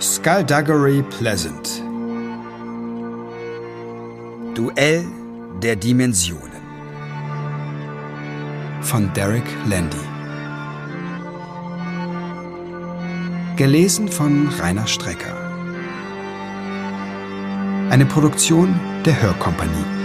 Skullduggery Pleasant. Duell der Dimensionen von Derek Landy. Gelesen von Rainer Strecker. Eine Produktion der Hörkompanie.